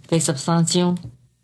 第13章，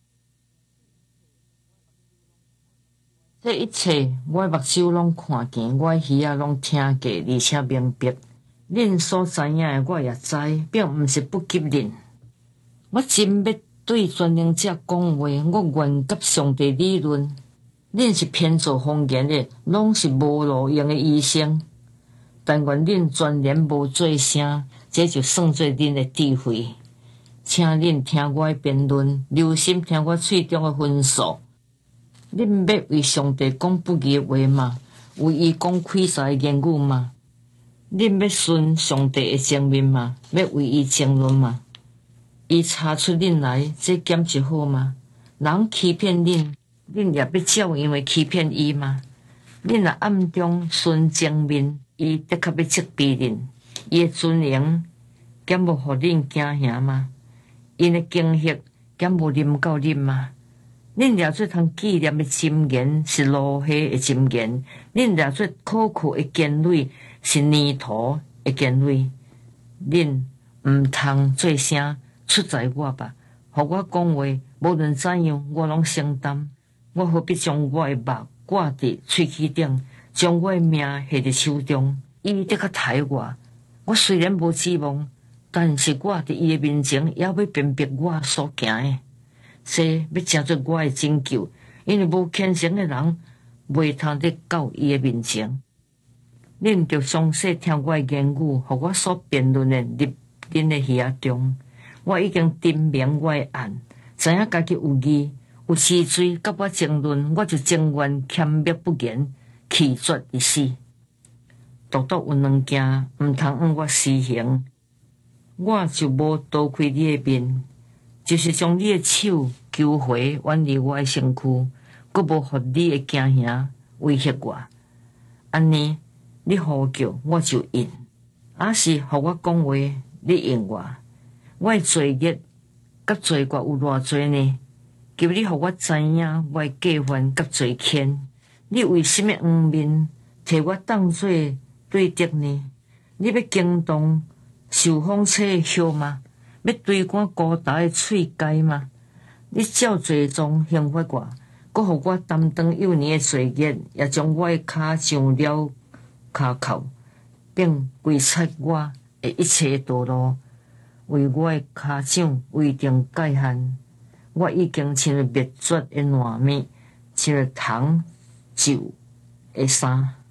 这一切我目睭拢看见，我耳仔拢听过，而且明白。恁所知影的，我也知，并毋是不给恁。我真要对全能者讲话，我愿甲上帝理论。恁是偏做方言的，拢是无路用的医生。但愿恁全然无做声，这就算做恁的智慧。请恁听我的辩论，留心听我喙中的分数。恁要为上帝讲不义的话吗？为伊讲开撒的言语吗？恁要顺上帝的证明吗？要为伊争论吗？伊查出恁来，这检就好吗？人欺骗恁，恁也要照样的欺骗伊吗？恁若暗中顺正面，伊的确要责备恁。伊的尊严，减无互恁惊吓吗？因的经历，减无临到恁吗？恁抓做通纪念的箴言是罗黑的箴言，恁抓做可靠的坚蕊是泥土的坚蕊。恁毋通做声出在我吧，互我讲话，无论怎样，我拢承担。我何必将我的目挂伫喙齿顶，将我的命下伫手中？伊得较待我虽然无指望，但是我伫伊的面前，也要辨别我所行的。这要成做我的拯救，因为无虔诚的人袂通得到伊的面前。恁着详细听我的言语，互我所辩论的入恁的耳仔中。我已经定明我的案，知影家己有义，有是罪，甲我争论，我就情愿谦默不言，气绝而死。独独有两件毋通让我施行，我就无躲开你的面。就是将你的手求回远离我的身躯，佮无互你的惊吓威胁我。安尼，你呼叫我就应；还是互我讲话，你应我。我的罪孽甲罪过有偌济呢？求你互我知影我的过犯甲罪愆。你为什么黄面摕我当作对敌呢？你要惊动受风吹的叶吗？要追赶孤达的喙阶吗？你照罪状刑罚我，佮互我担当幼年的罪孽，也将我的脚上了骹扣，并规擦我的一切道路，为我的脚掌规定界限。我已经穿了灭绝的烂面，穿了糖旧的衫。